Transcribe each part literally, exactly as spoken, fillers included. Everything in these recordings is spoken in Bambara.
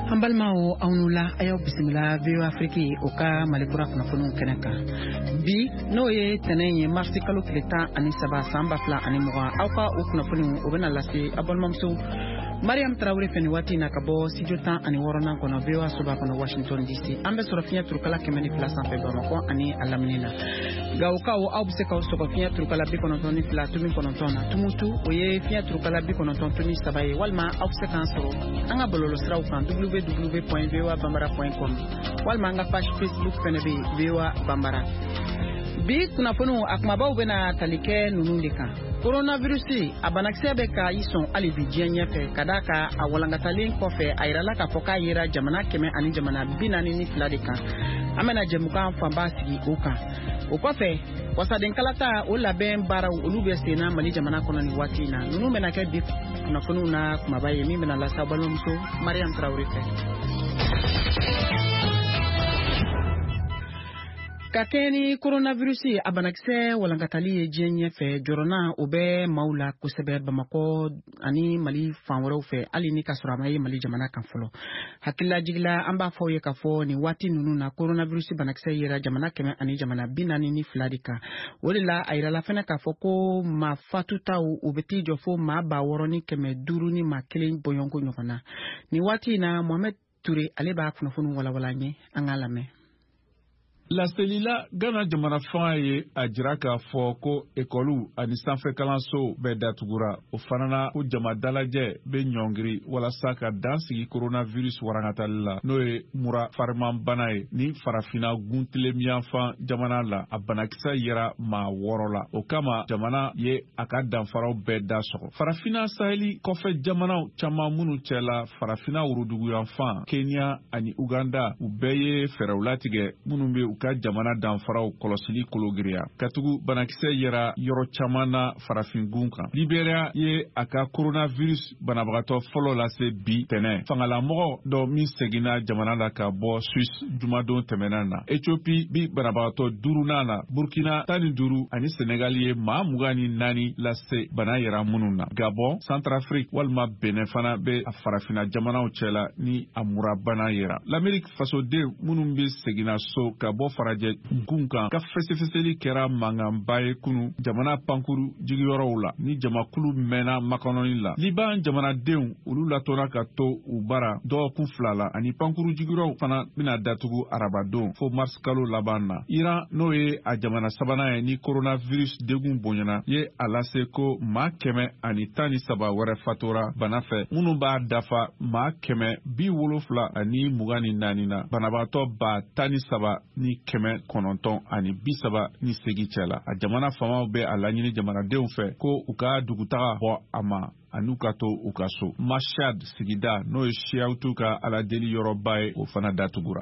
Ambalmao aunula ayo bisimila Veo Afrique oka malikura kunnafoniw kɛnɛ kan bi n'o ye tɛnɛn ye marsi kalo tile tan ani saba san ba fila ani mugan aw ka o kunnafoniw o bɛna lase a balimamuso Mariam Traoré fɛni waati na ka bɔ studio tan ani wɔɔrɔnan kɔnɔ V O A soba kɔnɔ Washington D C an bɛ sɔrɔ fiɲɛ turukala kɛmɛ ni fila sanfɛ Bamakɔ ani a lamini na Gawukaw aw bɛ se k'aw sɔgɔ fiɲɛ turukala bi kɔnɔntɔn ni fila tomi kɔnɔntɔn na Tumutu o ye fiɲɛ turukala bi kɔnɔntɔn tomi saba ye walima aw bɛ se k'an sɔrɔ an ka bɔlɔlɔsiraw kan w w w point v o a bambara point com walima an ka page Facebook fɛnɛ bɛ V O A Bambara bi kunnafoniw a kumabaw bɛna tali kɛ ninnu de kan coronavirus a banakisɛ bɛ ka i sɔn hali bi diɲɛ ɲɛfɛ ka d'a ka a walankatalen kɔfɛ a yirala k'a fɔ k'a yera jamana kɛmɛ ani jamana bi naani ni fila de kan an bɛna jɛmukan fanba sigi o kan o kɔfɛ wasadenkalata o labɛn baaraw olu bɛ senna Mali jamana kɔnɔ ni waati in na ninnu bɛna kɛ bi kunnafoniw na kumaba ye min bɛna lasa balimamuso Mariam Traoré fɛ ka kɛ ni coronavirus a banakisɛ walankatali ye diɲɛ ɲɛfɛ jɔrɔna o bɛ maaw la kosɛbɛ Bamakɔ ani Mali fan wɛrɛw fɛ hali ni ka sɔrɔ a ma ye Mali jamana kan fɔlɔ hakililajigila an b'a fɔ ye ka fɔ ni waati ninnu na coronavirus banakisɛ yera jamana kɛmɛ ani jamana bi naani ni fila de kan o de la a yirala fɛnɛ k'a fɔ ko maa fatutaw u bɛ t'i jɔ fo maa ba wɔɔrɔ ni kɛmɛ duuru ni maa kelen bɔɲɔgɔnko ɲɔgɔn na ni waati in na Mohamed Touré ale b'a kunnafoni walawala an ye an k'a lamɛn. Laselila Ghana jamana fanga ye a jira k'a fɔ ko ekɔlu ani sanfɛ kalanso bɛɛ datugura o fana na ko jama dalajɛ bɛ ɲɔngiri walasa ka dan sigi coronavirus warankatali la n'o ye mura fariman bana ye ni farafina guntilemiyanfan jamana la a banakisɛ yera maa wɔɔrɔ la o kama jamana ye a ka danfaraw bɛɛ da sɔgɔ farafina saheli kɔfɛ jamanaw caman minnu cɛla farafina woroduguyanfan Kenya ani Uganda u bɛɛ ye fɛɛrɛw latigɛ minnu bɛ ka jamana danfaraw kɔlɔsili kologiriya katugu banakisɛ yera yɔrɔ caman na farafingun kan Liberia ye a ka coronavirus banabagatɔ fɔlɔ lase bi tɛnɛ fangalamɔgɔ dɔ min seginna jamana la ka bɔ Suisse jumadon tɛmɛnan na Ethiopie bi banabagatɔ duurunan na Burkina tan ni duuru ani Senegal ye maa mugan ni naani lase bana yera minnu na Gabon Centrafrique walima Benin fana bɛ a farafina jamanaw cɛla ni a murabana yera l'Amérique fasoden minnu bɛ seginna so ka bɔ farajɛ gun kan ka fɛsɛfɛsɛli kɛra mankanba ye kunu jamana pankuru jigiyɔrɔw la ni jamakulu mɛnna makɔnɔni la Liban jamanadenw olu latɔnna ka to u bara dɔgɔkun fila la ani pankuru jigiyɔrɔw fana bɛna datugu arabadon fo mars kalo laban na Iran n'o ye a jamana sabanan ye ni coronavirus degun bonyana ye a lase ko maa kɛmɛ ani tan ni saba wɛrɛ fatora bana fɛ minnu b'a dafa maa kɛmɛ bi wolonfila ani mugan ni naani na banabaatɔ ba tan ni saba ni kɛmɛ kɔnɔntɔn ani bi saba ni segi cɛla a jamana famaw bɛ a laɲini jamanadenw fɛ ko u ka dugutaga bɔ a ma ani ka to u ka so Mashhad sigida n'o ye Shiyautu ka aladeli yɔrɔba ye o fana datugura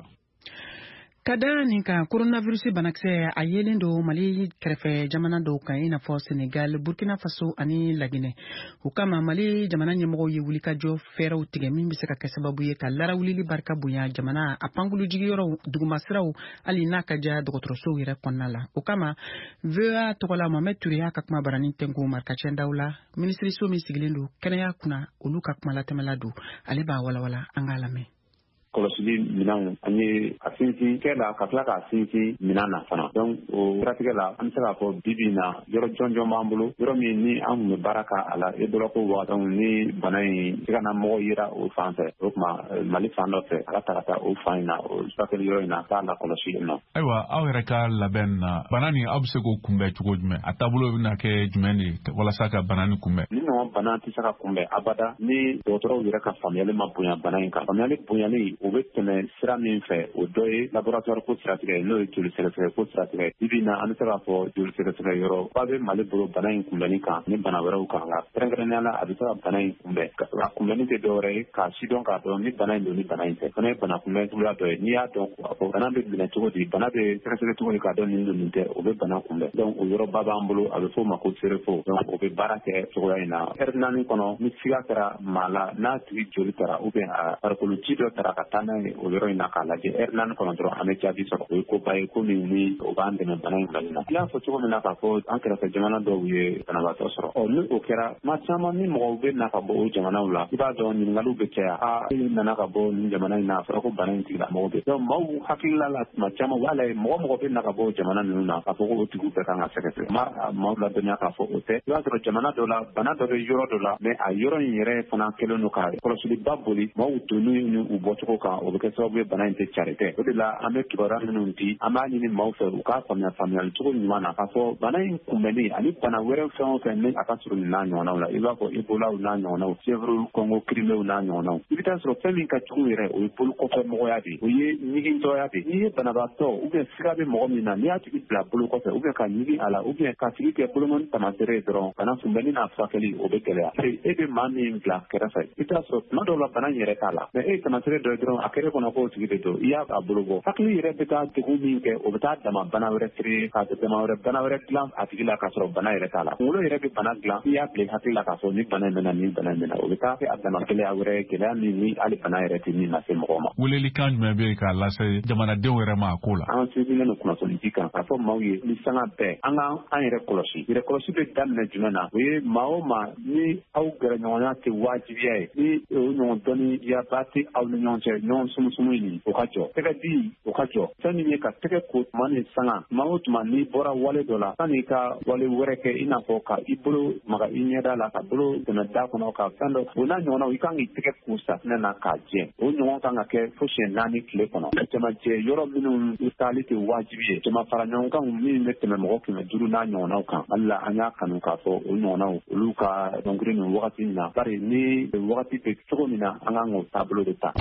ka da nin kan coronavirus banakisɛ a yelen do Mali kɛrɛfɛ jamana dɔw kan i n'a fɔ Senegal Burkina Faso ani Laginɛ o kama Mali jamana ɲɛmɔgɔw ye wulikajɔ fɛɛrɛw tigɛ min bɛ se ka kɛ sababu ye ka larawulili barika bonya jamana a pankulu jigiyɔrɔw dugumasiraw hali n'a ka ja dɔgɔtɔrɔsow yɛrɛ kɔnɔna la o kama V O A tɔgɔla Mohamed Touré y'a ka kuma barani tɛnku marikacɛn daw la minisiriso min sigilen do kɛnɛya kunna olu ka kuma latɛmɛla do ale b'a walawala an k'a lamɛn kɔlɔsili minɛnw an ye a sinsin kɛ la ka tila k'a sinsin minɛn na fana donc o siratigɛ la an bɛ se k'a fɔ bi bi na yɔrɔ jɔnjɔn b'an bolo yɔrɔ min ni an tun bɛ baara k'a la e bɔra ko wagati ni bana in se ka na mɔgɔw yera o fan fɛ o tuma Mali fan dɔ fɛ a ka ta ka taa o fan in na o furakɛli yɔrɔ in na k'a la kɔlɔsi yen nɔ. Ayiwa aw yɛrɛ ka labɛn na bana nin aw bɛ se k'o kunbɛn cogo jumɛn a taabolo bɛna kɛ jumɛn de walasa ka bana nin kunbɛn. Ni ɲɔgɔn bana tɛ se ka kunbɛn abada ni dɔgɔtɔrɔw yɛrɛ ka faamuyali ma bonya bana in kan faamuyali bonyali o bɛ tɛmɛ sira min fɛ o dɔ ye laboratoire ko siratigɛ n'o ye joli sɛgɛsɛgɛ ko siratigɛ bibi na an bɛ se k'a fɔ joli sɛgɛsɛgɛ yɔrɔ ba bɛ Mali bolo bana in kunbɛnni kan ni bana wɛrɛw kan nka kɛrɛnkɛrɛnnenya la a bɛ se ka bana in kunbɛn a kunbɛnni tɛ dɔwɛrɛ ye k'a sidɔn k'a dɔn ni bana in don ni bana in tɛ fana ye bana kunbɛn cogoya dɔ ye n'i y'a dɔn k'a fɔ bana bɛ minɛ cogo di bana bɛ sɛgɛsɛgɛ cogo di k'a dɔn nin don nin tɛ o bɛ bana kunbɛn donc o yɔrɔ ba b'an bolo a bɛ f'o ma ko serefo donc o bɛ baara kɛ cogoya in na ma ernani kono ni siga kara mala na tigi joli tara ou bien a farikolo ji dɔ tara ka taa n'a ye o yɔrɔ in na k'a lajɛ ernani kɔnɔ dɔrɔn an bɛ jaabi sɔrɔ o ye koba ye ko min ni o b'an dɛmɛ bana in bilali la i y'a fɔ cogo min na k'a fɔ an kɛrɛfɛ jamana dɔw ye banabaatɔ sɔrɔ ɔ ni o kɛra ma caman ni mɔgɔw bɛ na ka bɔ o jamanaw la i b'a dɔn ɲininkaliw bɛ caya a e nana ka bɔ nin jamana in na a fɔra ko bana in tigila mɔgɔw bɛ donc maaw hakilila la tuma caman b'a lajɛ mɔgɔ mɔgɔ bɛ na ka bɔ o jamana ninnu na k'a fɔ ko o tigiw bɛɛ kan ka sɛgɛsɛgɛ ma maaw ladɔnniya k'a fɔ o tɛ i b'a sɔrɔ jamana dɔ la bana dɔ bɛ yɔrɔ dɔ la mais a yɔrɔ in yɛrɛ fana kɛlen don ka kɔlɔsiliba boli maaw donni ni u bɔcogo kan o bɛ kɛ sababu ye bana in tɛ cari tɛ o de la an bɛ kibaruya minnu di an b'a ɲini maaw fɛ u k'a faamuya faamuyali cogo ɲuman na k'a fɔ bana in kunbɛnni ani bana wɛrɛ fɛn o fɛn ni a ka surun nin n'a ɲɔgɔnnaw la i b'a fɔ ebolaw n'a ɲɔgɔnnaw fièvre kɔngɔ kirimew n'a ɲɔgɔnnaw i bɛ taa sɔrɔ fɛn min ka jugu yɛrɛ o ye bolo kɔfɛ mɔgɔya de o ye ɲigintɔya de n'i ye banabaatɔ ou bien siga bɛ mɔgɔ min na n'i y'a tigi bila bolo kɔfɛ ou bien ka ɲigi a la ou bien ka tigi kɛ bolomani tamaseere ye dɔrɔn bana kunbɛnni n'a furakɛli o bɛ gɛlɛya e bɛ maa min bila kɛrɛfɛ i bɛ taa sɔrɔ tuma dɔw la bana in yɛrɛ t'a la mais e ye tamaseere dɔ ye dɔrɔn a kɛrɛ kɔnɔ k'o tigi de don i y'a a bolo bɔ hakili yɛrɛ bɛ taa degun min kɛ o bɛ taa dama bana wɛrɛ créer ka dama wɛrɛ bana wɛrɛ dilan a tigi la k'a sɔrɔ bana yɛrɛ t'a la kunkolo yɛrɛ bɛ bana dilan i y'a bila i hakili la k'a fɔ ni bana in bɛ na ni bana in bɛ na o bɛ taa kɛ a dama gɛlɛya wɛrɛ ye gɛlɛya min ni hali bana yɛrɛ tɛ min lase mɔgɔ ma. welelikan jumɛn bɛ yen k'a lase jamanadenw yɛrɛ ma a ko la. an sinsinnen don kunnafoni di kan k'a fɔ maaw ye ni sanga bɛɛ an ka an yɛrɛ kɔlɔsi yɛrɛ kɔlɔsi bɛ daminɛ jumɛn na o ye maa o maa ni aw gɛrɛɲɔgɔnya tɛ wajibiya ye ni o ɲɔgɔn dɔnniyaba tɛ aw ni ɲɔgɔn cɛ ɲɔgɔn sumusumu ɲini o ka jɔ tɛgɛ di o ka jɔ fɛn min ye ka tɛgɛ ko tuma ni sanga tuma o tuma n'i bɔra wale dɔ la san'i ka wale wɛrɛ kɛ i n'a fɔ ka i bolo maga i ɲɛda la ka bolo tɛmɛ da kɔnɔ ka fɛn dɔ o n'a ɲɔgɔnnaw i kan k'i tɛgɛ ko safunɛ na k'a jɛ o ɲɔgɔn kan ka kɛ fo siɲɛ naani tile kɔnɔ jamajɛ yɔrɔ minnu i taali tɛ wajibi ye jama fara ɲɔgɔn kan min bɛ tɛmɛ mɔgɔ kɛmɛ duuru n'a ɲɔgɔnnaw kan hali la an y'a kanu k'a fɔ o ɲɔgɔnnaw olu ka dɔnkili nin wagati in na bari ni wagati bɛ cogo min na an kan k'o taabolo de ta.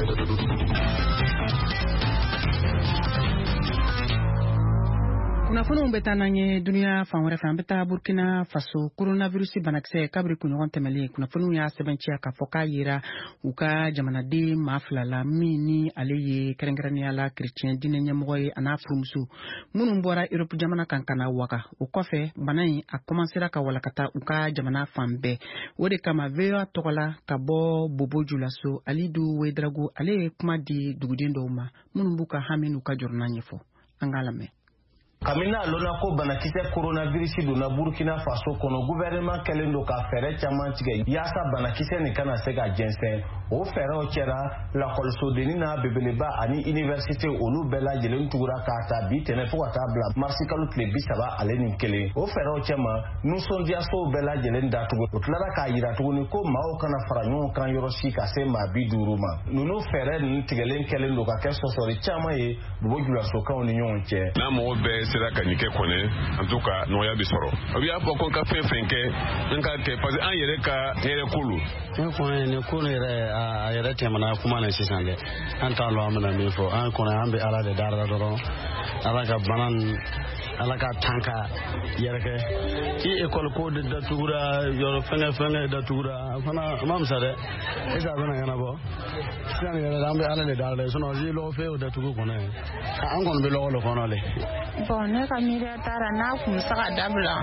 kunnafoniw bɛ taa n'an ye duniya fan wɛrɛ fɛ an bɛ taa burkina faso coronavirus banakisɛ kabiri kunɲɔgɔn tɛmɛlen kunnafoniw y'a sɛbɛnciya k'a fɔ k'a yera u ka jamanaden maa fila la min ni ale ye kɛrɛnkɛrɛnnenya la kerecɛn diinɛ ɲɛmɔgɔ ye a n'a furumuso minnu bɔra Europe jamana kan ka na waka o kɔfɛ bana in a kɔmansera ka walakata u ka jamana fan bɛɛ o de kama V O A tɔgɔ la ka bɔ Bobo Julaso Alidu Wedrago ale ye kuma di duguden dɔw ma minnu b'u ka hami n'u ka jɔrɔna ɲɛfɔ an k'a lamɛn. Kamina lona ko banakisɛ coronavirus donna Burkina Faso kɔnɔ gouvernement kɛlen don ka fɛɛrɛ caman tigɛ yaasa banakisɛ nin kana se ka jɛnsɛn o fɛɛrɛw cɛra lakɔlisodenni n'a bebeleba ani université olu bɛɛ lajɛlen tugura k'a ta bi tɛnɛ fo ka taa bila marisi kalo tile bi saba ale ni kelen o fɛɛrɛw cɛma nusɔndiyasow bɛɛ lajɛlen datugu o tilara k'a yira tuguni ko maaw kana fara ɲɔgɔn kan yɔrɔ si ka se maa bi duuru ma nunu fɛɛrɛ ninnu tigɛlen kɛlen don ka kɛ sɔsɔri caman ye Bobo Julasokaw ni ɲɔgɔn cɛ n'a mɔgɔ bɛɛ sera ka nin kɛ kɔnɛ en tout cas nɔgɔya bi sɔrɔ o y'a fɔ ko n ka fɛn fɛn kɛ n ka kɛ parce que an yɛrɛ ka hɛrɛ ko lo n kɔni nin ko yɛrɛ a yɛrɛ tɛmɛna kuma na sisan dɛ an t'a lɔn an bɛna min fɔ an kɔni an bɛ ala de dara dɔrɔn ala ka bana ala ka tan ka yɛrɛkɛ i ekɔli ko de datugura yɔrɔ fɛngɛ fɛngɛ datugura fana ma misa dɛ e t'a bɛna ɲɛnabɔ sisan yɛrɛ an bɛ ala de dara dɛ sinon si lɔgɔ fɛ o datugu kɔnɔ an kɔni bɛ lɔgɔ de kɔnɔ dɛ. Bon ne ka miiriya taara n'a kun bɛ se ka dabila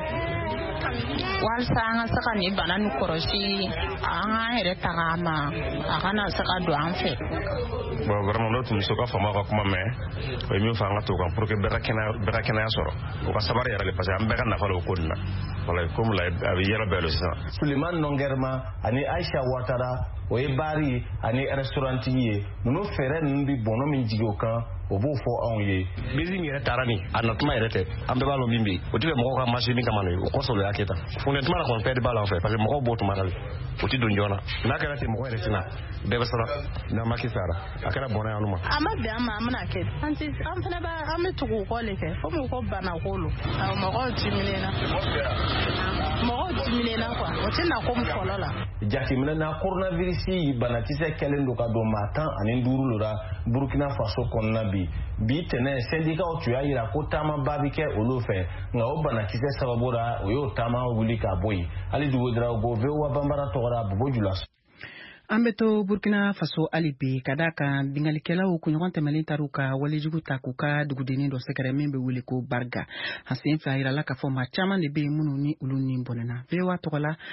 walasa an ka se ka nin bana nin kɔrɔsi an k'an yɛrɛ taga ma a kana se ka don an fɛ. Bon vraiment n'o tun bɛ se ka fama ka kuma mɛn o ye min fɔ an ka to kan pour que bɛɛ ka kɛnɛya sɔrɔ o ka sabari yɛrɛ de parce que an bɛɛ ka nafa o ko nin na voilà comme la a bɛ yɛlɛ bɛɛ lo sisan. Suleiman Nongerma ani Aisha Ouattara o ye baari ani restaurantigi ye ninnu fɛɛrɛ ninnu bi bɔnɔ min jigi o kan o b'o fɔ anw ye. Bisi min yɛrɛ taara nin a natuma yɛrɛ tɛ an bɛɛ b'a lɔn min bɛ yen o tɛ mɔgɔw ka marché min kama o kɔsɔn o y'a kɛ tan funtɛnituma la kɔni fɛn de b'a la an fɛ parce que mɔgɔw b'o tuma la o tɛ don joona n'a kɛra ten mɔgɔ yɛrɛ tɛna bɛɛ bɛ sara n'a ma kisi ara a kɛra bɔnɛ yan ma. A ma bɛn an ma an bɛna kɛ an tɛ an fana b'a an bɛ tugu o kɔ de kɛ fo mu ko bana ko lo mɔgɔw diminnen na mɔgɔw diminnen na quoi o tɛ na ko mu fɔlɔ la. Jateminɛ na coronavirus banakisɛ kɛlen don ka don maa tan ani duuru la Burkina Faso kɔnɔna bi bi tɛnɛ syndicats tun y'a yira ko taamaba bi kɛ olu fɛ nka o banakisɛ sababu la o y'o taama wuli ka bɔ yen hali Ouedraogo V O A banbara tɔgɔra Bobo Julaso. An bɛ to Burkina Faso hali bi ka d'a kan bingalikɛlaw kunɲɔgɔn tɛmɛlen taru ka walejugu ta k'u ka dugudennin dɔ sɛgɛrɛ min bɛ wele ko Barga a sen fila yirala k'a fɔ maa caman de bɛ yen minnu ni olu ni bɔnɛna V O A tɔgɔ la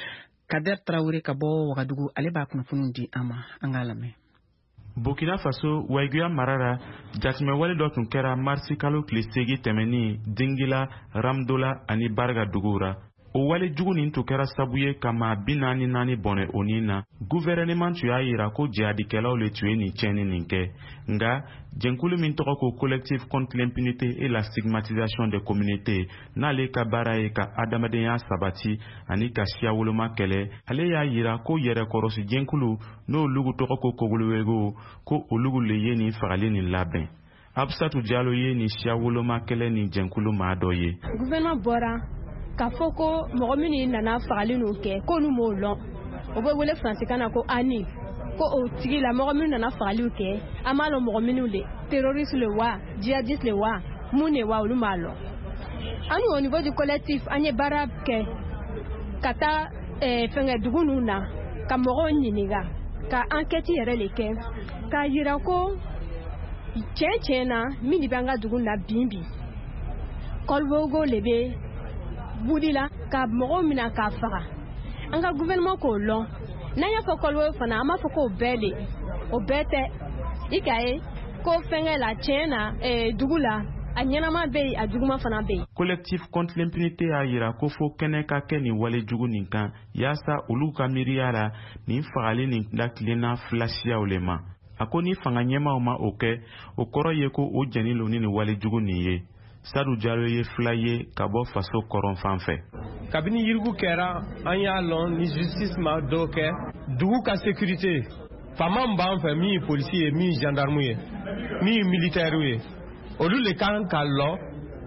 Kader Traoré ka bɔ Wagadugu ale b'a kunnafoni di an ma an k'a lamɛn. Burkina Faso Waiguya marara jatimɛwale dɔ tun kɛra marisi kalo tile seegin tɛmɛnin Dingila, Ramdola ani Barga duguw ra. O wale jugu nin tun kɛra sabu ye ka maa bi naani naani bɔnɛ o nin na. Gouvernement tun y'a yira ko jihadikɛlaw le tun ye nin tiɲɛni nin kɛ. Nga jɛnkulu min tɔgɔ ko Collectif contre l'impunité et la stigmatisation des communautés n'ale ka baara ye ka adamadenya sabati ani ka siya woloma kɛlɛ, ale y'a yira ko yɛrɛkɔrɔsi jɛnkulu n'o lugu tɔgɔ ko Kogolowego ko olugu le ye nin fagali nin labɛn. Absatu Diallo ye nin siya woloma kɛlɛ nin jɛnkulu maa dɔ ye. Gouvernement bɔra ka fɔ ko mɔgɔ minnu nana fagali n'u kɛ k'olu m'o lɔn, o bɛ wele faransikan na ko ani, ko o tigi la mɔgɔ minnu nana fagaliw kɛ an m'a lɔn mɔgɔ minnu le terroriste le wa djihadiste le wa mun de wa olu m'a lɔn. An au niveau du collectif an ye baara kɛ ka taa fɛngɛ dugu ninnu na ka mɔgɔw ɲininka ka enquête yɛrɛ le kɛ k'a yira ko tiɲɛ tiɲɛ na min de bɛ an ka dugu na bin bi Kolowogo le bɛ budi la ka mɔgɔw mina k'a faga. An ka gouvernement k'o lɔn. N'an y'a fɔ Kolowogo fana an b'a fɔ k'o bɛɛ de o bɛɛ tɛ i ka ye ko fɛngɛ la tiɲɛ na dugu la a ɲɛnama bɛ yen a juguma fana bɛ yen. Collectif contre l'impunité y'a yira ko fo kɛnɛ ka kɛ nin wale jugu nin kan yaasa olu ka miiriya la nin fagali nin latilenna filasiyaw le ma. A ko ni fanga ɲɛmaw ma o kɛ o kɔrɔ ye ko o jɛni lo ni nin wale jugu nin ye. Sadou Diallo ye fila ye ka bɔ faso kɔrɔn fan fɛ. Kabini yirigu kɛra an y'a lɔn ni justice ma dɔw kɛ dugu ka sécurité faama min b'an fɛ min ye polisi ye min ye gendarme ye min ye militaire ye olu le kan ka lɔ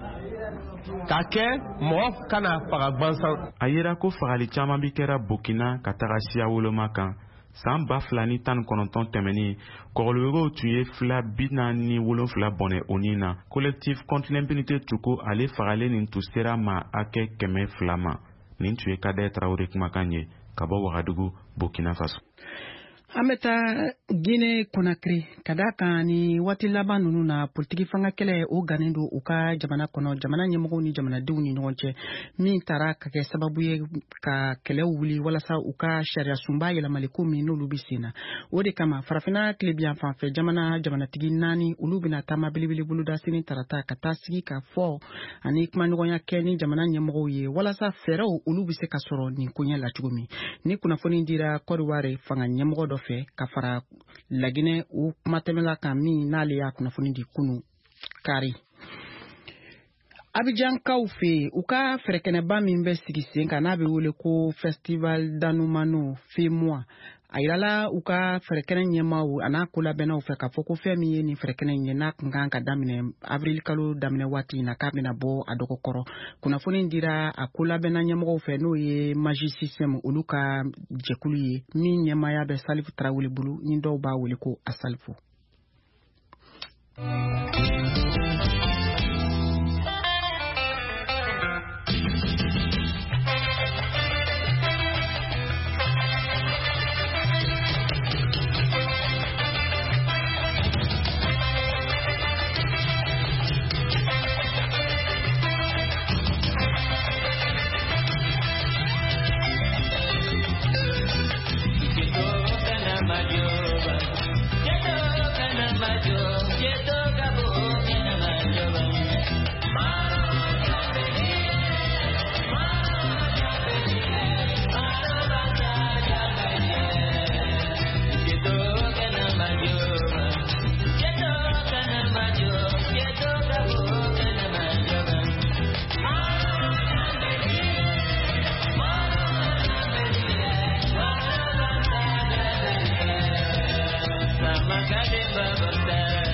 ka kɛ mɔgɔ kana faga gwansan. A yera ko fagali caman bi kɛra Burkina ka taga siya woloma kan. San ba fila ni tan kɔnɔntɔn tɛmɛni Kogolowego tun ye fila bi naani ni wolonfila bɔnɛ o nin na. Collectif contre l'impunité tun ko ale fagalen nin tun sera ma hakɛ kɛmɛ fila ma. Nin tun ye Kader Traoré kumakan ye ka bɔ Wagadugu, Burkina Faso. An bɛ taa Guinée Conakry ka da kan ni waati laban ninnu na politiki fanga kɛlɛ o gannen don u ka jamana kɔnɔ jamana ɲɛmɔgɔw ni jamanadenw ni ɲɔgɔn cɛ min taara ka kɛ sababu ye ka kɛlɛ wuli walasa u ka sariya sunba yɛlɛmali ko min n'olu bɛ sen na o de kama farafinna tilebiyan fanfɛ jamana jamanatigi naani olu bɛna taama belebele boloda sini tarata ka taa sigi ka fɔ ani kumaɲɔgɔnya kɛ ni jamana ɲɛmɔgɔw ye walasa fɛɛrɛw olu bɛ se ka sɔrɔ nin koɲɛ la cogo min ni kunnafoni dira Côte d'Ivoire fanga ɲɛmɔgɔ dɔ fɛ ka fara Laginɛ u kumatɛmɛla kan min n'ale y'a kunnafoni di kunu kari. Abidjankaw fɛ u ka fɛrɛkɛnɛba min bɛ sigi sen kan n'a bɛ wele ko Festival d'Anoumano Fais-moi a yirala u ka fɛrɛkɛnɛ ɲɛmaaw a n'a ko labɛnnaw fɛ k'a fɔ ko fɛn min ye nin fɛrɛkɛnɛ in ye n'a kun kan ka daminɛ avril kalo daminɛ waati in na k'a bɛna bɔ a dɔgɔkɔrɔ kunnafoni dira a ko labɛnna ɲɛmɔgɔw fɛ n'o ye Magie System olu ka jɛkulu ye min ɲɛmaaya bɛ Salifu Tarawele bolo ni dɔw b'a wele ko Asalifu. Baba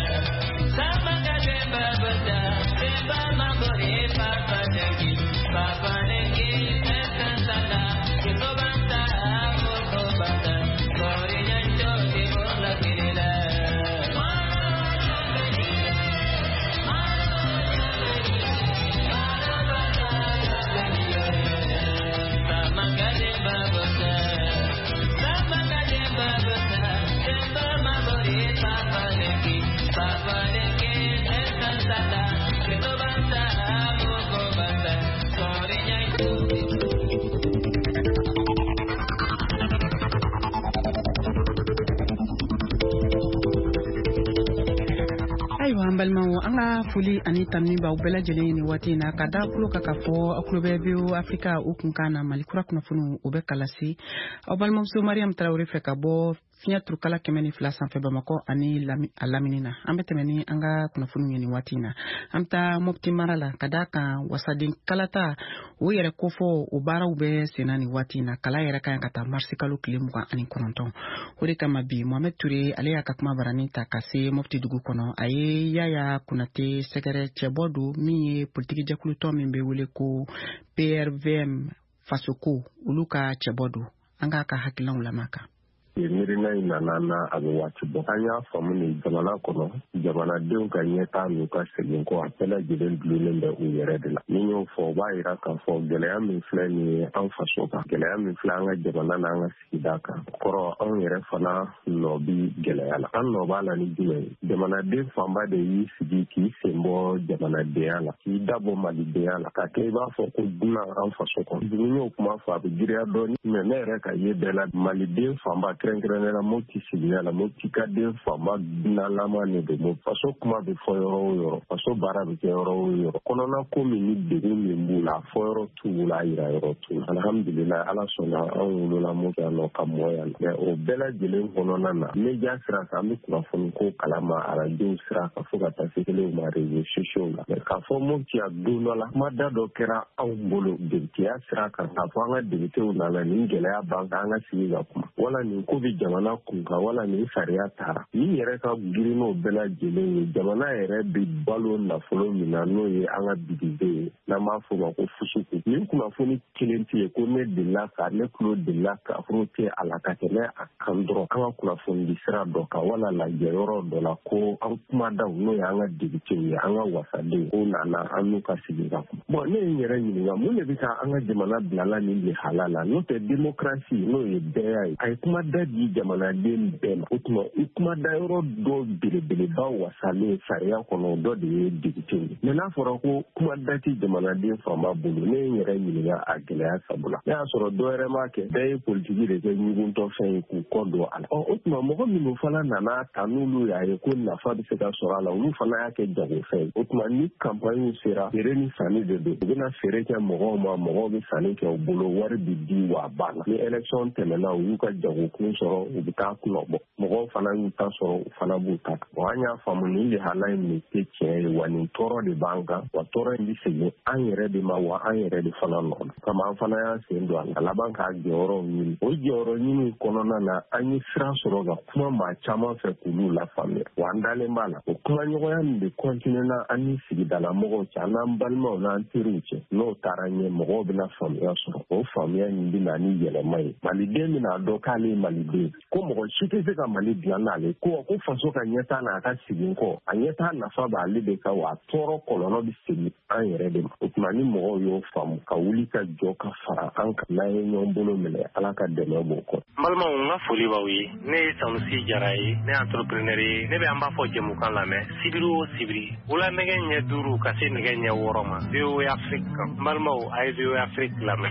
an balimaw an ka foli ani tanni b'aw bɛɛ lajɛlen ni waati in na ka da tulo ka ka fɔ aw tulo bɛ V O Africa u kun kan na Mali kura kunnafoniw u bɛ kalasi aw balimamuso Mariam Tarawele fɛ ka bɔ fiɲɛ turukala kɛmɛ ni fila sanfɛ Bamakɔ ani a lamini na an bɛ tɛmɛ ni an ka kunnafoniw ye ni waati in na an bɛ taa Mopti mara la ka da kan wasaden kalata o yɛrɛ kofɔ o baaraw bɛ senna ni waati in na kala yɛrɛ ka ka taa marisi kalo tile mugan ani kɔnɔntɔn o de kama bi Mohamed Ture ale y'a ka kuma barani ta ka se Mopti dugu kɔnɔ a ye Yaya Konate sɛgɛrɛ cɛbɔ don min ye politiki jɛkulutɔ min bɛ wele ko P R V M fasoko olu ka cɛbɔ don an k'a ka hakilinaw lamɛn kan. Mirina in nana na a bɛ waati bɔ an y'a faamu ni jamana kɔnɔ jamanadenw ka ɲɛtaa n'u ka segin kɔ a bɛɛ lajɛlen dulonnen bɛ u yɛrɛ de la ni y'o fɔ o b'a jira k'a fɔ gɛlɛya min filɛ nin ye an faso kan gɛlɛya min filɛ an ka jamana n'an ka sigida kan kɔrɔ anw yɛrɛ fana nɔ bi gɛlɛya la an nɔ b'a la ni jumɛn ye jamanaden fanba de y'i sigi k'i sen bɔ jamanadenya la k'i dabɔ malidenya la ka kɛ i b'a fɔ ko dunan an faso kɔnɔ ni y'o kuma fɔ a bɛ giriya dɔɔni mɛ ne yɛrɛ ka ye bɛɛ la maliden fanba kɛrɛnkɛrɛnnenya Mopti sigida la Mopti ka den fanba dunanlama ne de mo faso kuma bɛ fɔ yɔrɔ o yɔrɔ faso baara bɛ kɛ yɔrɔ o yɔrɔ kɔnɔna ko min ni degun min b'u la fɔ yɔrɔ t'u bolo a yira yɔrɔ t'u la alhamdulilayi ala sɔnna an wolola Mopti yan nɔ ka mɔ yan mɛ o bɛɛ lajɛlen kɔnɔna na media sira kan an bɛ kunnafoni ko kalama arajow sira kan fo ka taa se kelen ma réseaux sociaux la mɛ k'a fɔ Mopti a don dɔ la kuma da dɔ kɛra anw bolo debitiya sira kan k'a fɔ an ka debitew nana nin gɛlɛya b'an kan an ka sigi ka kuma wala nin ko bɛ jamana kunkan wala nin sariya taara min yɛrɛ ka girin n'o bɛɛ lajɛlen ye jamana yɛrɛ bɛ balo nafolo min na n'o ye an ka bidibe ye n'an b'a fɔ o ma ko fusuku nin kunnafoni kelen tɛ yen ko ne delila ka ne tulo delila ka furu tɛ a la ka tɛmɛ a kan dɔrɔn an ka kunnafoni di sira dɔ kan wala lajɛ yɔrɔ dɔ la ko an kumadaw n'o ye an ka debitew ye an ka wasadenw ko nana an n'u ka sigi ka kuma bon ne ye n yɛrɛ ɲininka mun de bɛ ka an ka jamana bilala nin lihala la n'o tɛ démocratie n'o ye bɛɛ ye a ye kumada di jamanaden bɛɛ ma o tuma i kumada yɔrɔ dɔ belebeleba wasalen sariya kɔnɔ dɔ de ye debitew ye mɛ n'a fɔra ko kumada ti jamanaden fanba bolo ne ye n yɛrɛ ɲininka a gɛlɛya sabula ne y'a sɔrɔ dɔ wɛrɛ m'a kɛ bɛɛ ye politiki de kɛ ɲuguntɔ fɛn ye k'u kɔ don a la ɔ o tuma mɔgɔ minnu fana nana ta n'olu y'a ye ko nafa bɛ se ka sɔrɔ a la olu fana y'a kɛ jagofɛn ye o tuma ni kampaniw sera feere ni sanni de don u bɛna feere kɛ mɔgɔw ma mɔgɔw bɛ sanni kɛ u bolo wari bɛ di wa banna ni élection tɛmɛna u y'u ka jagokun sɔrɔ u bɛ taa kunɔ bɔ mɔgɔw fana y'u ta sɔrɔ u fana b'u ta bon an y'a faamu nin lihala in de tɛ tiɲɛ ye wa nin tɔɔrɔ de b'an kan wa tɔɔrɔ in bɛ segin an yɛrɛ de ma wa an yɛrɛ de fana nɔ na kama an fana y'an sen don a la laban k'a jɔyɔrɔ ɲini o jɔyɔrɔ ɲini kɔnɔna na an ye sira sɔrɔ ka kuma maa caman fɛ k'olu lafaamuya wa an dalen b'a la o kumaɲɔgɔnya min de kɔntinena an ni sigidala mɔgɔw cɛ an n'an balimaw n'an teriw cɛ n'o taara ɲɛ mɔgɔw bɛna faamuya sɔrɔ o faamuya in bɛ na ni yɛlɛma ye maliden bɛna dɔn k'ale ye maliden ko mɔgɔ si tɛ se ka Mali dilan n'ale ko ko faso ka ɲɛtaa n'a ka segin kɔ a ɲɛtaa nafa b'ale de kan wa a tɔɔrɔ kɔlɔlɔ bɛ segin an yɛrɛ de ma o tuma ni mɔgɔw y'o faamu ka wuli ka jɔ ka fara an kan n'an ye ɲɔgɔn bolo minɛ ala ka dɛmɛ b'o kɔ. N balimaw n ka foli b'aw ye ne ye Sanusi Jara ye ne ye entrepreneur ye ne bɛ an b'a fɔ jɛmukan lamɛn sibiri o sibiri wula nɛgɛ ɲɛ duuru ka se nɛgɛ ɲɛ wɔɔrɔ ma V O A Afrique kan n balimaw a ye V O A Afrique lamɛn.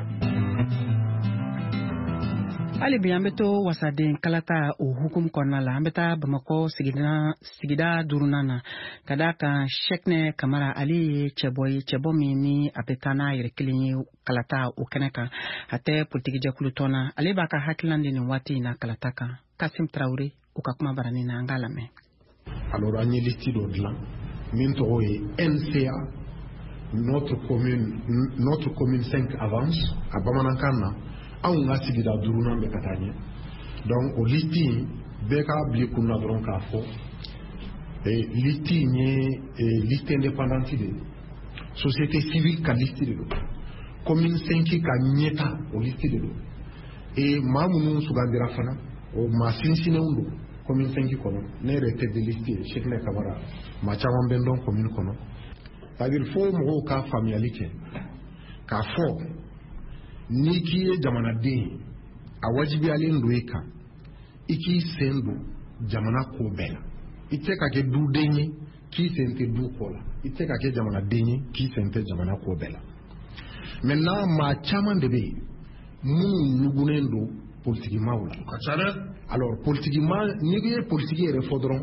hali bi an bɛ to wasaden kalata o hukumu kɔnɔna la an bɛ taa Bamakɔ sigida sigida duurunan na ka d'a kan Sɛkinɛ Kamara ale ye cɛbɔ ye cɛbɔ min ni a bɛ taa n'a yɛrɛ kelen ye kalata o kɛnɛ kan a tɛ politiki jɛkulutɔn na ale b'a ka hakilina di nin waati in na kalata kan Kasim Tarawele u ka kuma barani na an k'a lamɛn. Alors an ye listi dɔ dilan min tɔgɔ ye N C A notre commune notre commune cinq avance a bamanankan na anw ka sigida duurunan bɛ ka taa ɲɛ donc o listi in bɛɛ k'a bila i kun na dɔrɔn k'a fɔ listi in ye liste indépendante de ye société civile ka listi de don commune cinq ka ɲɛta o listi de don et maa minnu sugandira fana o maa sinsinnenw don commune cinq kɔnɔ ne yɛrɛ tɛ de liste ye Sɛkinɛ Kamara maa caman bɛ n dɔn commune kɔnɔ c'est-à-dire fo mɔgɔw ka faamuyali kɛ k'a fɔ n'i k'i ye jamanaden a wajibiyalen don i kan i k'i sen don jamana ko bɛɛ la i tɛ ka kɛ duden ye k'i sen tɛ du kɔ la i tɛ ka kɛ jamanaden ye k'i sen tɛ jamana ko bɛɛ la maintenant maa caman de bɛ yen minnu ɲugunnen don politikimaaw la. Alors, politiquement, ni que politique est refondront.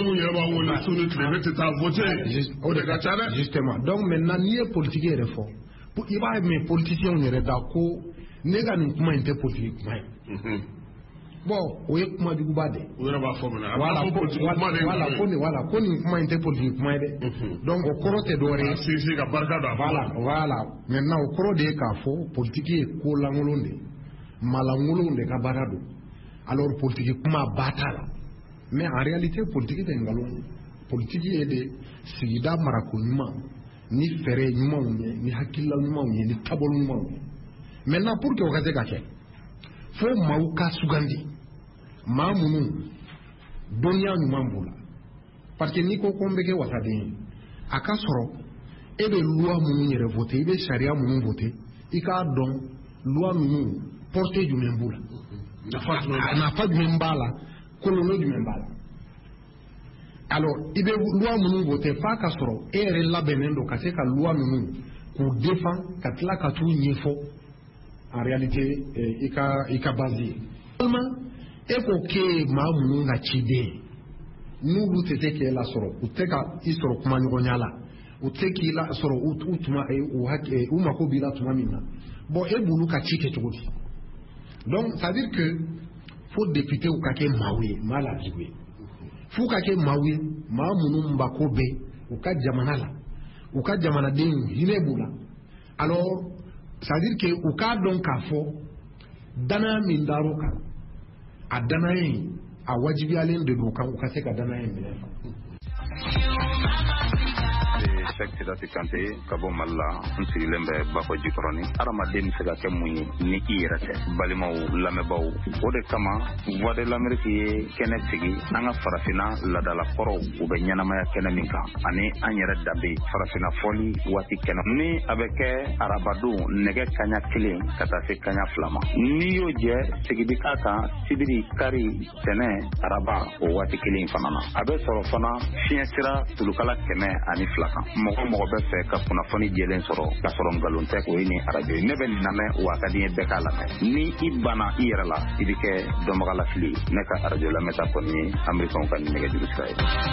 Justement. Donc, maintenant, ni que politique est refond. Il va aimer politiciens, on est d'accord. Nega ni kuma inte politique kuma. Bon, o ye kuma jugu ba de. Voilà, voilà, koni voilà, koni kuma inte politique kuma de. Donc o koro te dore. Si si ka barka da. Voilà, voilà. Maintenant o koro de ka fo politique e ko langolonde. Malangolonde ka barado. Alors politique kuma batala. Mais en réalité politique de ngalon. Politique est de sigida marako nyuma. Ni fere nyuma unye, ni hakilla nyuma unye, ni tabolo nyuma unye. Maintenant, pour que vous ayez gagné, il faut que Sugandi, Mamounou, Donia Numambula. Parce que Nico Kombeke was a day. A Kassoro, et de loi Mounou voté, et de Sharia Mounou voté, et qu'à don, loi Mounou, portée du Memboula. N'a pas du Membala, colonel du Membala. Alors, il y a loi Mounou voté, pas Kassoro, et elle est là, Benendo, Kassé, ka loi Mounou, pour défendre, Katla Katou Nifo. En réalité, il y a basé. Seulement, il faut que Mamou n'a chidé. Nous, vous savez qu'il y a la soro. Vous savez qu'il y a la soro. Vous savez qu'il y a la soro. Vous savez qu'il y a la soro. Bon, et vous nous cachez tout. Donc, ça veut dire que faut député ou kake mawe, maladiwe. Faut kake mawe, Mamou Mbakobe, ou kake Jamanala, ou kake Jamana Deng, Hinebula. Alors, c'est-à-dire que au cas d'un kafo dana mindaroka a dana yin a wajibi alen de doka o ka se ka dana yin minefa Cheikh Sidati Kanté kabo malla nsirilen bɛ bako jikoroni adamaden bɛ se ka kɛ mun ye ni i yɛrɛ tɛ balimaw lamɛnbaw o de kama voix de l'Amérique ye kɛnɛ sigi an ka farafina ladala kɔrɔw u bɛ ɲɛnamaya kɛnɛ min kan ani an yɛrɛ danbe farafina fɔli waati kɛnɛ ni a bɛ kɛ arabadon nɛgɛ kaɲa kelen ka taa se kaɲa fila ma n'i y'o jɛ sigidi k'a kan sibiri kari tɛnɛ araba o waati kelen fana na a bɛ sɔrɔ fana fiɲɛ sira tulukala kɛmɛ ani fila kan mɔgɔ mɔgɔ bɛ fɛ ka kunnafoni jɛlen sɔrɔ ka sɔrɔ nkalon tɛ o ye ni arajo ye ne bɛ nin lamɛn wa a ka di n ye bɛɛ k'a lamɛn ni i banna i yɛrɛ la i bɛ kɛ dɔnbagalafili ne ka arajo lamɛnta kɔni ye amerikɛnw ka nɛgɛjuru sira ye.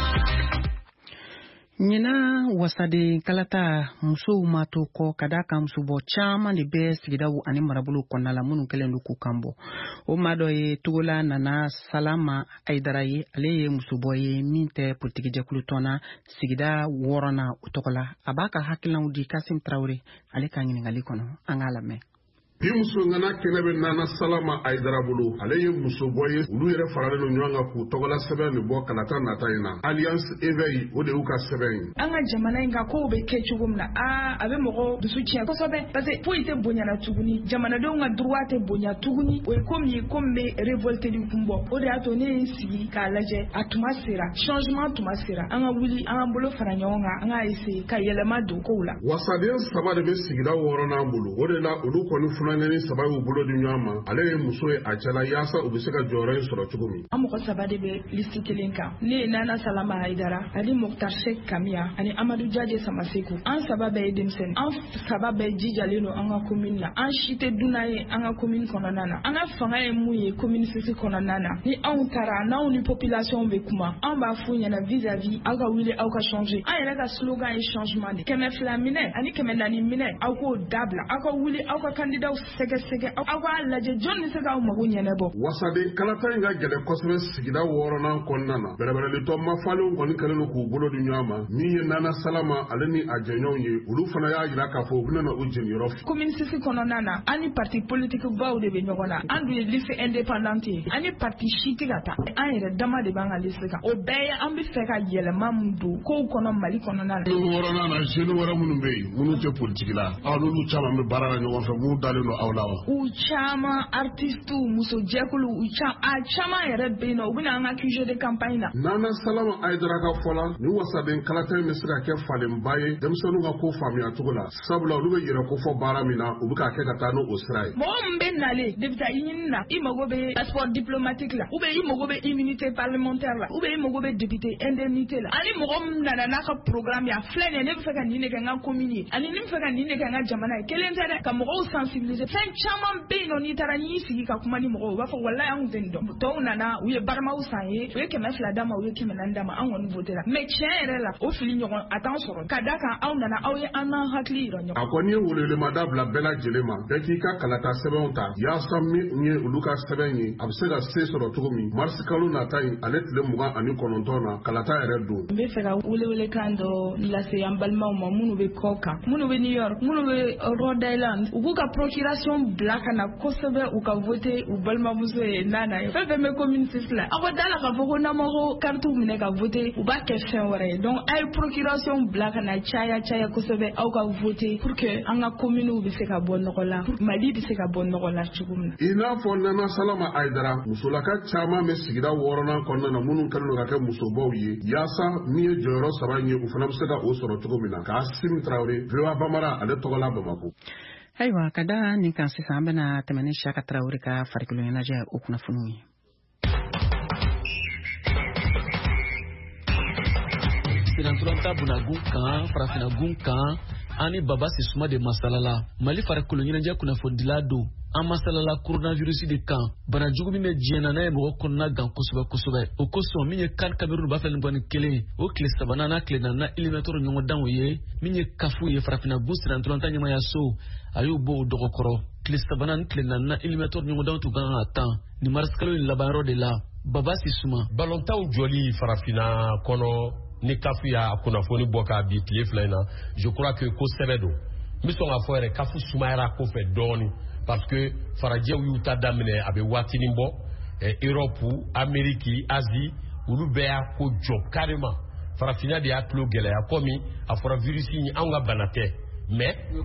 Nyina wasade kalata musow ma to kɔ ka da kan musobɔ caman de bɛ sigidaw ani marabolo kɔnɔna la minnu kɛlen don k'u kan bɔ o maa dɔ ye Togola Nana Salama Aidara ye ale ye musobɔ ye min tɛ politiki jɛkulu tɔnna sigida wɔɔrɔnan o tɔgɔ la a b'a ka hakilinaw di Kasim Traore ale ka ɲininkali kɔnɔ an k'a lamɛn. Bi muso ngana kene be Nana Salama Aidara bolo ale ye muso boye ulu yɛrɛ faralen no ɲɔgɔn kan k'u tɔgɔla sɛbɛn ni bɔ kalata nata in na Alliance Éveil o de y'u ka sɛbɛn ye an ka jamana in ka kow bɛ kɛ cogo min na a a bɛ mɔgɔ dusu tiɲɛ kosɛbɛ parce que foyi tɛ bonyana tuguni jamanadenw ka droit tɛ bonya tuguni o ye komi ye komi bɛ révolte ni kun bɔ o de y'a to ne ye n sigi k'a lajɛ a tuma sera changement tuma sera an ka wuli an ka bolo fara ɲɔgɔn kan an ka essayer ka yɛlɛma don kow la wasaden saba de bɛ sigida wɔɔrɔnan bolo o de la olu kɔni fulanani saba y'u bolo di ɲɔgɔn ma ale ye muso ye a cɛla yaasa u bɛ se ka jɔyɔrɔ in sɔrɔ cogo min an mɔgɔ saba de bɛ liste kelen kan ne ye Nana Salama Aidara ani Moktar Sheikh Kamiya ani Amadu Jaje Samaseku an saba bɛɛ ye denmisɛnnin an saba bɛɛ jijalen don an ka commune la an si tɛ dunan ye an ka commune kɔnɔna na an ka fanga ye mun ye commune sisi kɔnɔna na ni anw taara n'anw ni population bɛ kuma an b'a f'u ɲɛna vis-à-vis aw ka wuli aw ka changer an yɛrɛ ka slogan ye changement de kɛmɛ fila minɛ ani kɛmɛ naani minɛ aw k'o dabila aw ka wuli aw ka candidat sɛgɛ sɛgɛ aw b'a lajɛ jɔn bɛ se k'aw mago ɲɛnabɔ. wasaden kalata in ka gɛlɛn kosɛbɛ sigida wɔɔrɔnan kɔnɔna na bɛrɛbɛrɛlitɔ mafalenw kɔni kɛlen don k'u bolo di ɲɔgɔn ma min ye Nana Salama ale ni a jɛɲɔgɔnw ye olu fana y'a jira k'a fɔ u bɛna u jeniyɔrɔ fi. commune sisi kɔnɔna na an ni parti politique baw de bɛ ɲɔgɔn na an dun ye liste indépendante ye an ni parti si tɛ ka taa an yɛrɛ dama de b'an ka liste kan o bɛɛ ye an bɛ fɛ ka yɛlɛma min don kow kɔnɔ Mali kɔnɔna na. wɔɔrɔnan na jeunes wɛrɛ minnu bɛ yen minnu tɛ politique la aw n'olu caman bɛ baara la ɲɔgɔn fɛ minnu dalen don aw la wa. u caman artistes muso jɛkulu u caman a caman yɛrɛ bɛ yen nɔ u bɛna an ka Q G de campagne na. Nana Salama Aidara ka fɔ la ni wasaden kalata in bɛ se ka kɛ falenba ye denmisɛnninw ka ko faamuya cogo la sabula olu bɛ yɛrɛ ko fɔ baara min na u bɛ k'a kɛ ka taa n'o sira ye. mɔgɔ min bɛ nalen député i ɲini na i mago bɛ passeport diplomatique la ou bien i mago bɛ immunité parlementaire la ou bien i mago bɛ député indemnité la ani mɔgɔ min nana n'a ka programme ye a filɛ nin ye ne bɛ fɛ ka nin de kɛ n ka commune ye ani ne bɛ fɛ ka nin de kɛ n ka jamana ye kelen tɛ dɛ ka mɔgɔw sensibiliser utiliser fɛn caman bɛ yen nɔ n'i taara n'i sigi ka kuma ni mɔgɔw u b'a fɔ walayi anw tɛ nin dɔn tɔw nana u ye baramaw san ye u ye kɛmɛ fila d'a ma u ye kɛmɛ naani d'a ma an kɔni voté la mais tiɲɛ yɛrɛ la o fili ɲɔgɔn a t'an sɔrɔ ka da kan aw nana aw ye an n'an hakili yira ɲɔgɔn a kɔni ye welewelemada bila bɛɛ lajɛlen ma bɛɛ k'i ka kalata sɛbɛnw ta yaasa min ye olu ka sɛbɛn ye a bɛ se ka se sɔrɔ cogo min marisi kalo nata in ale tile mugan ani kɔnɔntɔn na kalata yɛrɛ don n bɛ fɛ ka welewelekan dɔ lase an balimaw ma minnu bɛ kɔ kan minnu bɛ new york minnu bɛ rhode island u k'u ka procuration bila ka na kosɛbɛ u ka voté u balimamuso ye nana ye fɛn fɛn bɛ commune six la aw ka da la k'a fɔ ko n'an ma ko carte minɛ ka voté u b'a kɛ fɛn wɛrɛ ye donc a ye procuration bila ka na caya caya kosɛbɛ aw ka voté pour que an ka communew bɛ se ka bɔ nɔgɔ la mali bɛ se ka bɔ nɔgɔ la cogo min na. i n'a fɔ nana salama ayidara musolaka caman bɛ sigida wɔɔrɔnan kɔnɔna na minnu kɛlen don ka kɛ musobaw ye yaasa min ye jɔyɔrɔ saba ye u fana bɛ se ka o sɔrɔ cogo min na k'a simi tarawele V O A Bamara ale tɔgɔla Bamako. ayiwa ka da nin kan sisan an bɛna tɛmɛ ni Siyaka Tarawele ka farikolo ɲɛnajɛ o kunnafoniw ye. Siranturanta bunagun kan farafinagun kan ani baba sisuma de masalala mali farikolo ɲɛnajɛ kunnafonidila don an masalala coronavirus de kan bana jugu min bɛ diɲɛ na n'a ye mɔgɔ kɔnɔna gan kosɛbɛ kosɛbɛ o kosɔn min ye kan kamerun b'a fɛ nin bɔ ni kelen o tile sabanan n'a tile naaninan ilimetɔrɔ ɲɔgɔndanw ye min ye kafu ye farafinagun siranturanta ɲɛmaya so a y'o bɔ o dɔgɔkɔrɔ tile sabanan ni tile naaninan ilimetɔrɔ ɲɔgɔndanw tun kan ka tan ni marisikalo in laban yɔrɔ de la baba sisuma balontaw jɔli farafina kɔnɔ ni kafu y'a kunnafoni bɔ k'a bi tile fila in na je crois que ko sɛbɛ don n bɛ sɔn k'a fɔ yɛrɛ kafu sumayara kɔfɛ dɔɔni parce que farajɛw y'u ta daminɛ a bɛ waatinin bɔ Europe Amérique Asie olu bɛɛ y'a ko jɔ carrément farafina de y'a tulo gɛlɛya komi a fɔra virus in anw ka bana tɛ mais n'o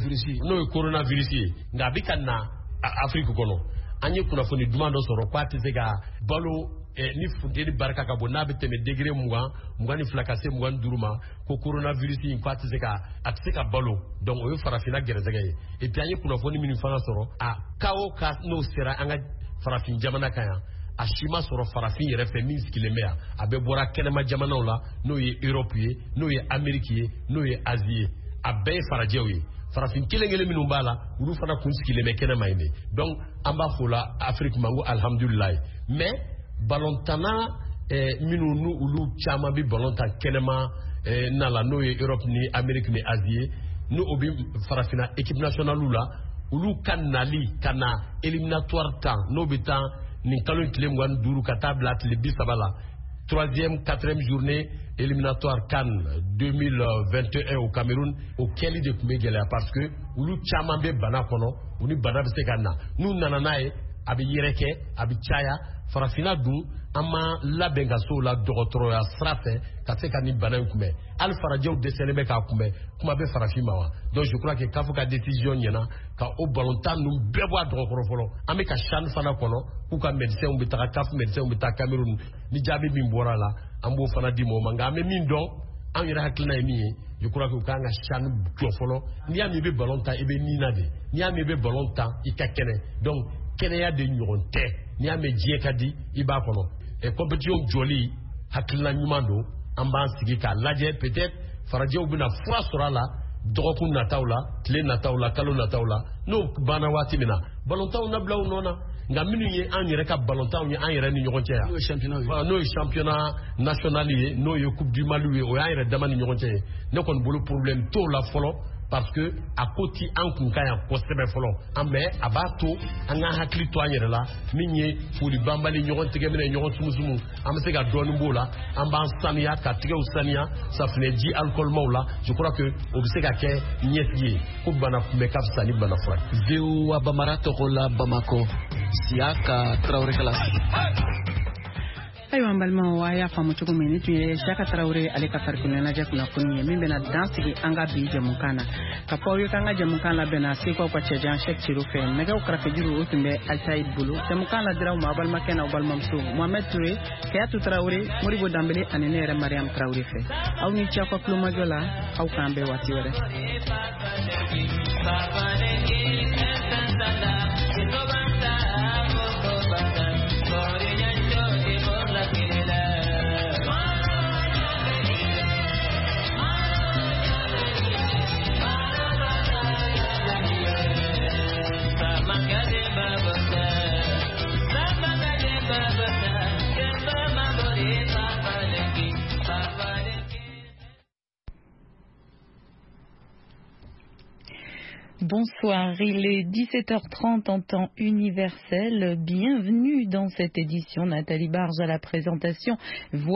ye coronavirus ye nka a bɛ ka na Afrique kɔnɔ an ye kunnafoni duman dɔ sɔrɔ k'a tɛ se ka balo ni funteni barika ka bon n'a bɛ tɛmɛ degré mugan mugan ni fila ka se mugan ni duuru ma ko coronavirus in ko a tɛ se ka a tɛ se ka balo donc o ye farafina gɛrɛsɛgɛ ye et puis an ye kunnafoni minnu fana sɔrɔ a cas o cas n'o sera an ka farafin jamana kan yan a si ma sɔrɔ farafin yɛrɛ fɛ min sigilen bɛ yan a bɛɛ bɔra kɛnɛma jamanaw la n'o ye Europe ye n'o ye Amérique ye n'o ye Asie ye a bɛɛ ye farajɛw ye farafin kelen kelen minnu b'a la olu fana kun sigilen bɛ kɛnɛma yen de donc an b'a fɔ la Afrique ma n ko alhamdulilayi mais balontanna eh, minnu n'u olu caman bi balontan kɛnɛma eh, na la n'o ye Europe ni Amérique ni Asie n'o o bi farafina équipe nationale la olu ka nali ka na éliminatoire tan n'o bɛ taa nin kalo in tile mugan ni duuru ka taa bila tile bi saba la troisième quatrième journée éliminatoire CAN deux mille vingt et un au Cameroun o kɛli de tun bɛ gɛlɛya parce que olu caman bɛ bana kɔnɔ u ni bana bɛ se ka na n'u nana n'a ye a bɛ yɛrɛkɛ a bɛ caya farafina dun an ma labɛn ka s'o la dɔgɔtɔrɔya sira fɛ ka se ka nin bana in kunbɛn hali farajɛw dɛsɛlen bɛ k'a kunbɛn kuma bɛ farafin ma wa donc je crois que k'a fɔ ka décision ɲɛna ka o balontan ninnu bɛɛ bɔ a dɔgɔkɔrɔ fɔlɔ an bɛ ka CHAN fana kɔnɔ k'u ka médecins bɛ taga CAF médecins bɛ taa Cameroun ni jaabi min bɔra a la an b'o fana di mɔgɔw ma nka an bɛ min dɔn an yɛrɛ hakilina ye min ye je crois que u kan ka CHAN jɔ fɔlɔ n'i y'a min i bɛ ballon tan i bɛ nin na de n'i y'a min i bɛ ballon tan i ka kɛnɛ donc kɛnɛya de ɲɔgɔn tɛ n'i y'a mɛn diɲɛ ka di i b'a kɔnɔ ɛ compétition jɔli hakilina ɲuman don an b'an sigi k'a lajɛ peut-être farajɛw bɛna fura sɔrɔ a la dɔgɔkun nataw la tile nataw la kalo nataw la n'o banna waati min na balontanw na bila u nɔ na nka minnu ye an yɛrɛ ka balontanw ye an yɛrɛ ni ɲɔgɔn cɛ yan n'o ye championnat national ye n'o ye coupe du Mali ye o y'an yɛrɛ dama ni ɲɔgɔn cɛ ye ne kɔni bolo problème t'o la fɔlɔ parce que a ko ti an kun ka yan kosɛbɛ fɔlɔ an mais a b'a to an ka hakili to an yɛrɛ la min ye foli banbali ɲɔgɔn tigɛ minɛ ɲɔgɔn sumusumu an bɛ se ka dɔɔnin b'o la an b'an saniya ka tigɛw saniya safinɛji alcoolmaw la je crois que o bɛ se ka kɛ ɲɛsigi ye ko bana kunbɛ ka fisa ni bana fura ye. V O A Bamara tɔgɔ la Bamako Siyaka Tarawele kala. ayiwa an balimaw a y'a faamu cogo min ni tun ye Siyaka Tarawele ale ka farikolo ɲɛnajɛ kunnafoni ye min bɛna dan sigi an ka bi jɛmukan na ka fɔ aw ye k'an ka jɛmukan labɛnna sekaw ka cɛjan Sɛki Siro fɛ nɛgɛw kɛrɛfɛjuru o tun bɛ Ayisayid bolo jɛmukan ladira u ma aw balimakɛ n'aw balimamuso Mohamed Ture Keyatu Tarawele Moribo Danbele ani ne yɛrɛ Mariam Tarawele fɛ aw ni ce aw ka kulomajɔ la aw k'an bɛɛ waati wɛrɛ. Bonsoir, il est dix-sept heures trente en temps universel. Bienvenue dans cette édition. Nathalie Barge à la présentation.